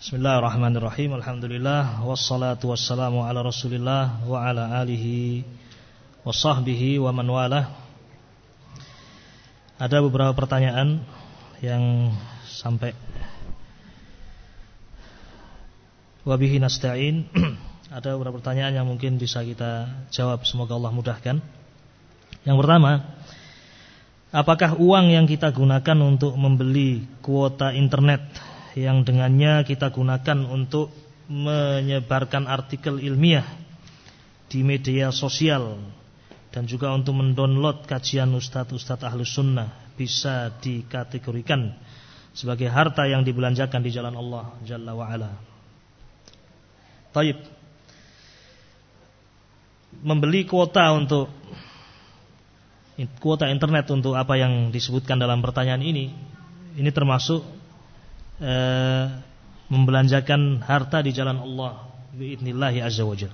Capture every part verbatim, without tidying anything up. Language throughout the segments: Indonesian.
Bismillahirrahmanirrahim. Alhamdulillah wassalatu wassalamu ala Rasulillah wa ala alihi wa sahbihi wa man walah. Ada beberapa pertanyaan yang sampai wabihi nasta'in. Ada beberapa pertanyaan yang mungkin bisa kita jawab, semoga Allah mudahkan. Yang pertama, apakah uang yang kita gunakan untuk membeli kuota internet yang dengannya kita gunakan untuk menyebarkan artikel ilmiah di media sosial dan juga untuk mendownload kajian ustadz-ustadz ahlus sunnah bisa dikategorikan sebagai harta yang dibelanjakan di jalan Allah Jalla wa'ala? Taib. Membeli kuota untuk kuota internet untuk apa yang disebutkan dalam pertanyaan ini, ini termasuk Eh, membelanjakan harta di jalan Allah biidznillah azza wajalla.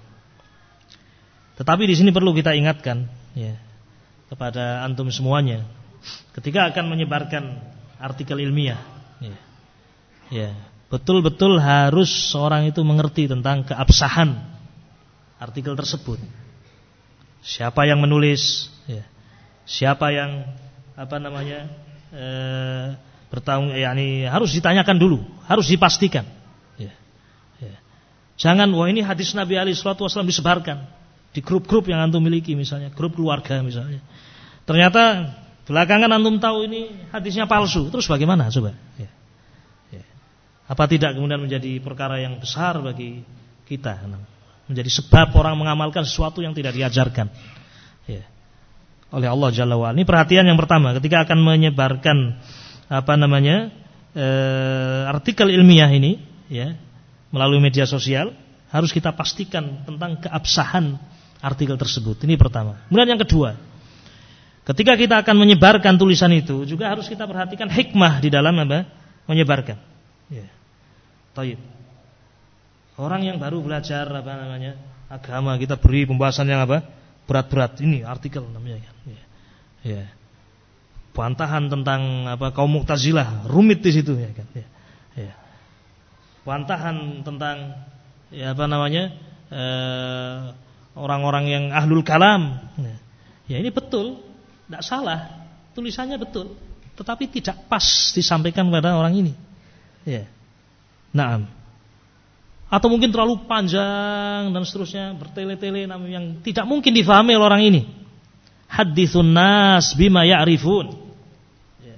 Tetapi di sini perlu kita ingatkan ya, kepada antum semuanya, ketika akan menyebarkan artikel ilmiah ya, ya, betul-betul harus seorang itu mengerti tentang keabsahan artikel tersebut. Siapa yang menulis ya, siapa yang apa namanya eh, bertanggung, yakni harus ditanyakan dulu, harus dipastikan. Ya, ya. Jangan, wah ini hadis Nabi alaihi salatu wasallam disebarkan di grup-grup yang antum miliki, misalnya grup keluarga misalnya. Ternyata belakangan antum tahu ini hadisnya palsu, terus bagaimana coba? Ya, ya. Apa tidak kemudian menjadi perkara yang besar bagi kita, menjadi sebab orang mengamalkan sesuatu yang tidak diajarkan ya, oleh Allah Jalla wa'ala. Ini perhatian yang pertama ketika akan menyebarkan apa namanya e, artikel ilmiah ini ya melalui media sosial, harus kita pastikan tentang keabsahan artikel tersebut. Ini pertama. Kemudian yang kedua, ketika kita akan menyebarkan tulisan itu juga harus kita perhatikan hikmah di dalam apa menyebarkan ya. Taib. Orang yang baru belajar apa namanya agama, kita beri pembahasan yang apa berat-berat, ini artikel namanya kan ya, ya. Bantahan tentang apa kaum Mu'tazilah, rumit di situ ya kan. Ya. Ya. Bantahan tentang ya apa namanya eh, orang-orang yang ahlul kalam. Ya. Ya ini betul, tidak salah, tulisannya betul, tetapi tidak pas disampaikan kepada orang ini. Ya. Naam. Atau mungkin terlalu panjang dan seterusnya, bertele-tele yang tidak mungkin difahami oleh orang ini. Haditsun nas bima ya'rifun. Ya.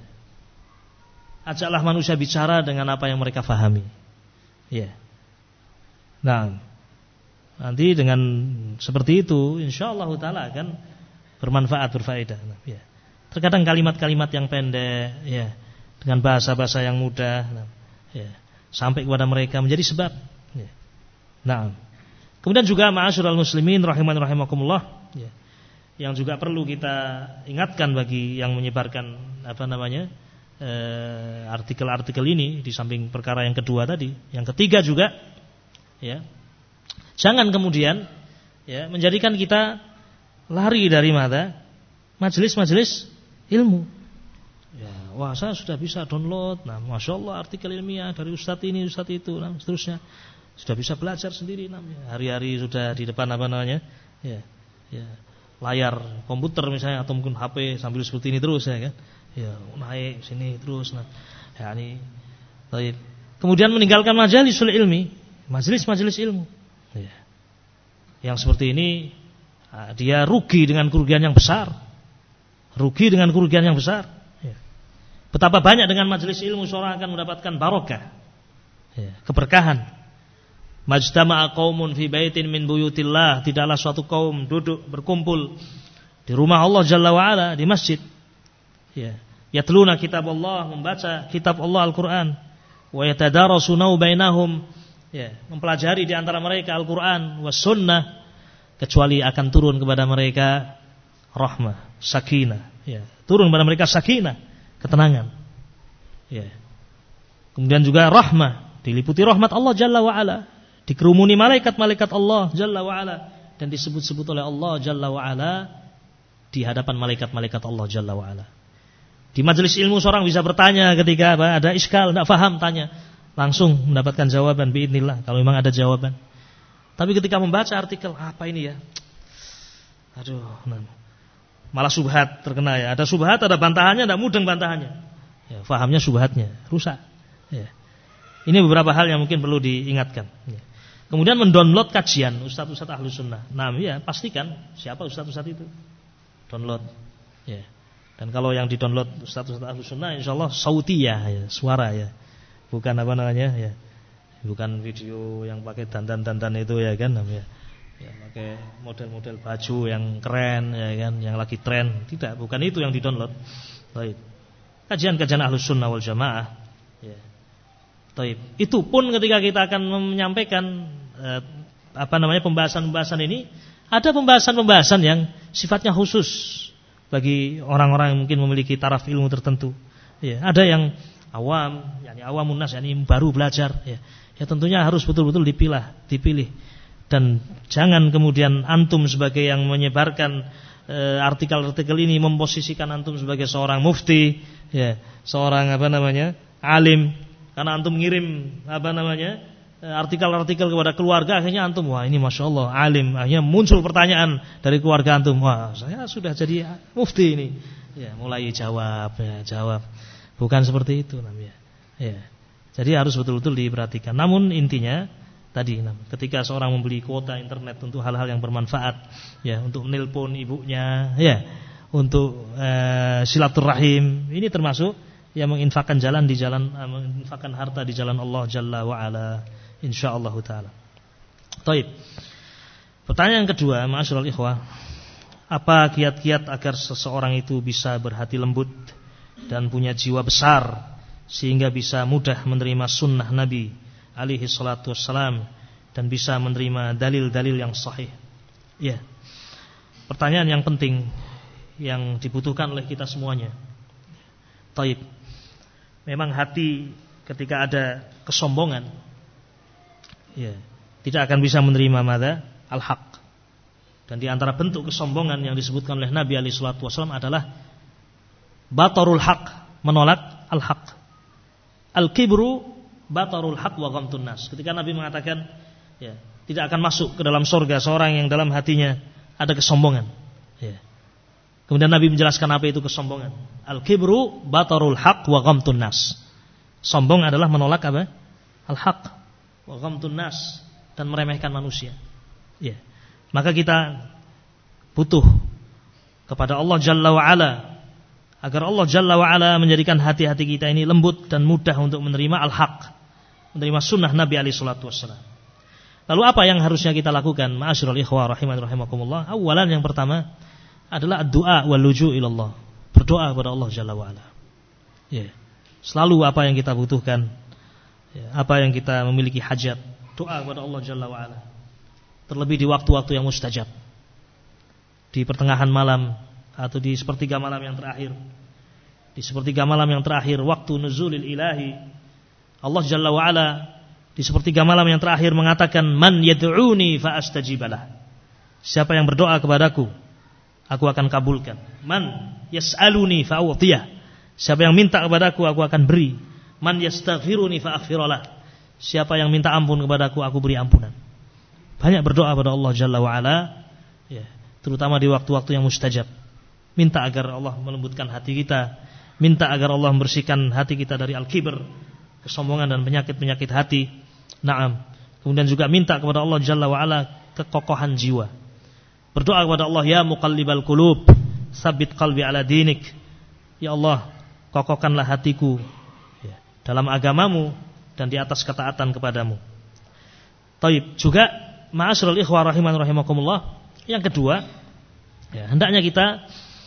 Ajaklah manusia bicara dengan apa yang mereka fahami. Ya. Nah, nanti dengan seperti itu insyaallah taala akan bermanfaat, berfaedah. Ya. Terkadang kalimat-kalimat yang pendek ya, dengan bahasa-bahasa yang mudah ya, sampai kepada mereka menjadi sebab. Ya. Nah, kemudian juga ma'asyiral muslimin rahiman rahimakumullah ya, yang juga perlu kita ingatkan bagi yang menyebarkan apa namanya eh, artikel-artikel ini, di samping perkara yang kedua tadi, yang ketiga juga ya, jangan kemudian ya menjadikan kita lari dari mata majelis-majelis ilmu ya. Wah, saya sudah bisa download, nah masya Allah artikel ilmiah dari ustadz ini ustadz itu, nah seterusnya, sudah bisa belajar sendiri, namanya hari-hari sudah di depan apa namanya ya, ya layar komputer misalnya, atau mungkin H P sambil seperti ini terus ya kan, ya naik sini terus, nah ya ini, baik. Kemudian meninggalkan majalisul ilmi, majelis-majelis ilmu, ya. Yang seperti ini dia rugi dengan kerugian yang besar, rugi dengan kerugian yang besar. Ya. Betapa banyak dengan majelis ilmu seorang akan mendapatkan barokah, ya, keberkahan. Majtama'a qaumun fi baitin min buyutillah, tidaklah suatu kaum duduk berkumpul di rumah Allah Jalla wa Ala, di masjid ya, yatluna kitab Allah, membaca kitab Allah Al-Qur'an, wa yatadarasuna bainahum ya, mempelajari di antara mereka Al-Qur'an was sunnah, kecuali akan turun kepada mereka rahmah, sakinah ya, turun kepada mereka sakinah, ketenangan ya. Kemudian juga rahmah, diliputi rahmat Allah Jalla wa Ala, dikerumuni malaikat-malaikat Allah Jalla wa'ala, dan disebut-sebut oleh Allah Jalla wa'ala di hadapan malaikat-malaikat Allah Jalla wa'ala. Di majelis ilmu seorang bisa bertanya ketika apa, ada iskal, tidak faham, tanya. langsung mendapatkan jawaban biidznillah kalau memang ada jawaban. Tapi ketika membaca artikel apa ini ya? Aduh, nah, malah subhat terkena ya. Ada subhat, ada bantahannya, tidak mudeng bantahannya. Ya, fahamnya subhatnya rusak. Ya. Ini beberapa hal yang mungkin perlu diingatkan. Ya. Kemudian mendownload kajian ustaz-ustaz Ahlus Sunnah. Nah, ya pastikan siapa ustaz-ustaz itu. Download. Ya. Dan kalau yang di-download ustaz-ustaz Ahlus Sunnah insyaallah sautiyah ya, suara ya. Bukan apa namanya ya. Bukan video yang pakai dandan-dandan itu ya kan namanya. Ya, pakai model-model baju yang keren ya kan, yang lagi tren. Tidak, bukan itu yang di-download. Baik. Kajian-kajian Ahlus Sunnah wal Jamaah. Ya. Baik. Itu pun ketika kita akan menyampaikan eh, apa namanya pembahasan-pembahasan ini, ada pembahasan-pembahasan yang sifatnya khusus bagi orang-orang yang mungkin memiliki taraf ilmu tertentu. Ya, ada yang awam, yakni awamun nas, yakni baru belajar. Ya, ya tentunya harus betul-betul dipilah, dipilih. Dan jangan kemudian antum sebagai yang menyebarkan e, artikel-artikel ini memposisikan antum sebagai seorang mufti, ya, seorang apa namanya alim. Karena antum ngirim apa namanya artikel-artikel kepada keluarga, akhirnya antum wah ini masya Allah alim, akhirnya muncul pertanyaan dari keluarga antum, wah saya sudah jadi mufti ini, ya mulai jawab, ya jawab, bukan seperti itu namanya, ya. Jadi harus betul-betul diperhatikan. Namun intinya tadi, ketika seorang membeli kuota internet untuk hal-hal yang bermanfaat, ya untuk menelpon ibunya, ya untuk uh, silaturahim, ini termasuk yang menginfakkan jalan di jalan, menginfakkan harta di jalan Allah Jalla wa Ala, insyaallah taala. Baik. Pertanyaan kedua, ma'asyiral ikhwah, apa kiat-kiat agar seseorang itu bisa berhati lembut dan punya jiwa besar sehingga bisa mudah menerima sunnah Nabi alaihi salatu wassalam dan bisa menerima dalil-dalil yang sahih? Ya. Pertanyaan yang penting yang dibutuhkan oleh kita semuanya. Baik. Memang hati ketika ada kesombongan, ya, tidak akan bisa menerima mada al-haq. Dan di antara bentuk kesombongan yang disebutkan oleh Nabi alaihi salatu wasallam adalah batarul haq, menolak al-haq. Al-kibru batarul haq wa ghamtun nas. Ketika Nabi mengatakan, ya, tidak akan masuk ke dalam surga seorang yang dalam hatinya ada kesombongan, ya. Kemudian Nabi menjelaskan apa itu kesombongan. Al-kibru batarul haq wa ghamtun nas. Sombong adalah menolak apa? Al-haq wa ghamtun nas, dan meremehkan manusia. Ya. Maka kita butuh kepada Allah Jalla wa Ala agar Allah Jalla wa Ala menjadikan hati-hati kita ini lembut dan mudah untuk menerima al-haq, menerima sunnah Nabi alaihi salatu wassalam. Lalu apa yang harusnya kita lakukan? Ma'asyiral ikhwah rahiman rahimakumullah. Awalan, yang pertama adalah doa wal luju' ilallah. Berdoa kepada Allah Jalla wa Ala. Ya. Selalu apa yang kita butuhkan, ya, apa yang kita memiliki hajat, doa kepada Allah Jalla wa Ala. Terlebih di waktu-waktu yang mustajab. Di pertengahan malam atau di sepertiga malam yang terakhir. Di sepertiga malam yang terakhir waktu nuzulil ilahi, Allah Jalla wa Ala di sepertiga malam yang terakhir mengatakan, man yad'uni fa astajibalah. Siapa yang berdoa kepadaku, aku akan kabulkan. Man yas'aluni fa u'tiyah. Siapa yang minta kepadaku, aku akan beri. Man yastaghfiruni fa aghfiralah. Siapa yang minta ampun kepadaku, aku beri ampunan. Banyak berdoa kepada Allah Jalla wa Ala, ya, terutama di waktu-waktu yang mustajab. Minta agar Allah melembutkan hati kita, minta agar Allah membersihkan hati kita dari al-kibr, kesombongan dan penyakit-penyakit hati. Naam. Kemudian juga minta kepada Allah Jalla wa Ala kekokohan jiwa. Berdoa kepada Allah, ya muqallibal qulub, tsabbit qalbi ala dinik. Ya Allah, kokohkanlah hatiku, ya, dalam agamamu dan di atas ketaatan kepadamu. Taib. Juga ma'asyiral ikhwah rahiman rahimakumullah, yang kedua, ya, hendaknya kita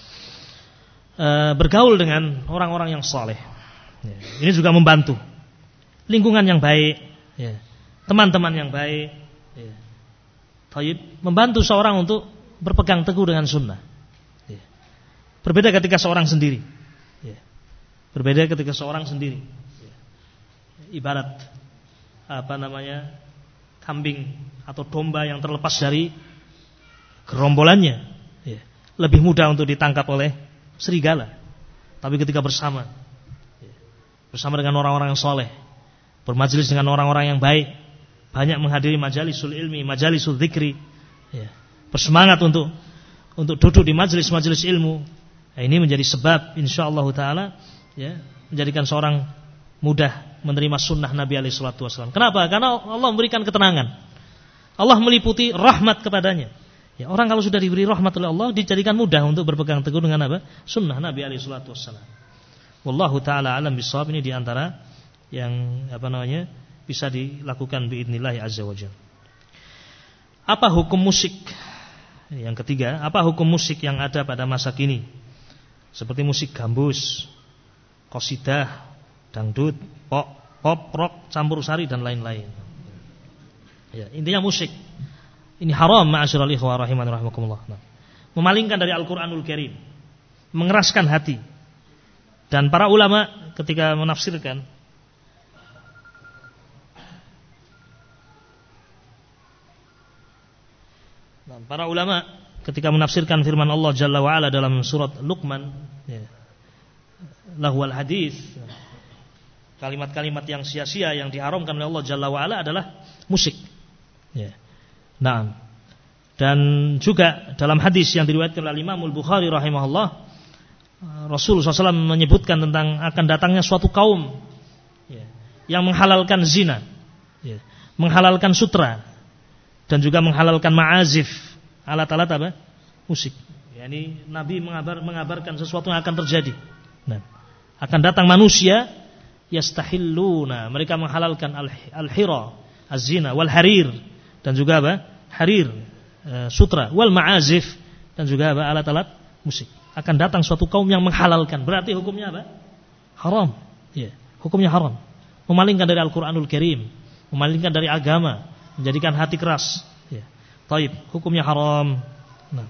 uh, bergaul dengan orang-orang yang saleh. Ya, ini juga membantu. Lingkungan yang baik, ya, teman-teman yang baik, ya, taib, membantu seorang untuk berpegang teguh dengan sunnah. Ya. Berbeda ketika seorang sendiri. Ya. Berbeda ketika seorang sendiri. Ya. Ibarat apa namanya kambing atau domba yang terlepas dari gerombolannya, ya, lebih mudah untuk ditangkap oleh serigala. Tapi ketika bersama, ya, bersama dengan orang-orang yang soleh, bermajelis dengan orang-orang yang baik, banyak menghadiri majalisul ilmi, majalisul dzikri, ya. Bersemangat untuk untuk duduk di majelis-majelis ilmu. Nah, ini menjadi sebab insyaallah taala ya, menjadikan seorang mudah menerima sunnah Nabi alaihi salatu wasallam. Kenapa? Karena Allah memberikan ketenangan. Allah meliputi rahmat kepadanya. Ya, orang kalau sudah diberi rahmat oleh Allah dijadikan mudah untuk berpegang teguh dengan apa? Sunnah Nabi alaihi salatu wasallam. Wallahu taala alam bisawab. Ini di antara yang apa namanya bisa dilakukan biidznillah azza wajalla. Apa hukum musik? Yang ketiga, apa hukum musik yang ada pada masa kini? Seperti musik gambus, qasidah, dangdut, pop, pop, rock, campur sari dan lain-lain. Ya, intinya musik. Ini haram ma'asyiral ikhwah rahiman rahimakumullah. Nah, memalingkan dari Al-Qur'anul Karim, mengeraskan hati. Dan para ulama ketika menafsirkan Nah, para ulama ketika menafsirkan firman Allah Jalla wa Ala dalam surat Luqman, ya, lahwal hadis, kalimat-kalimat yang sia-sia yang diharamkan oleh Allah Jalla wa Ala adalah musik. Ya. Nah, dan juga dalam hadis yang diriwayatkan oleh Imam Al-Bukhari rahimahullah, Rasulullah shallallahu alaihi wasallam menyebutkan tentang akan datangnya suatu kaum ya, yang menghalalkan zina, ya, menghalalkan sutra, dan juga menghalalkan ma'azif, alat-alat apa? Musik. Yani Nabi mengabar, mengabarkan sesuatu yang akan terjadi. Nah, akan datang manusia yastahilluna, mereka menghalalkan al-hira, az-zina wal harir, dan juga apa? Harir, e, sutra, wal ma'azif, dan juga apa? Alat-alat musik. Akan datang suatu kaum yang menghalalkan. Berarti hukumnya apa? Haram. Ya, hukumnya haram. Memalingkan dari Al-Qur'anul Karim, memalingkan dari agama, menjadikan hati keras. Ya. Taib, hukumnya haram. Nah.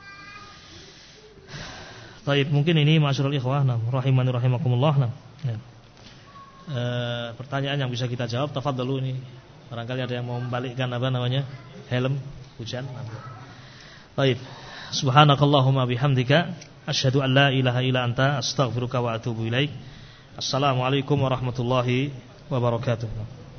Taib, mungkin ini ma'asyiral ikhwah, nah, rahimani rahimakumullah. Nah. Ya. E, pertanyaan yang bisa kita jawab, tafadhalu ini. Barangkali ada yang mau membalikkan apa namanya? Helm hujan. Taib. Subhanakallahumma bihamdika asyhadu an la ilaha illa anta astaghfiruka wa atubu ilaik. Assalamualaikum warahmatullahi wabarakatuh.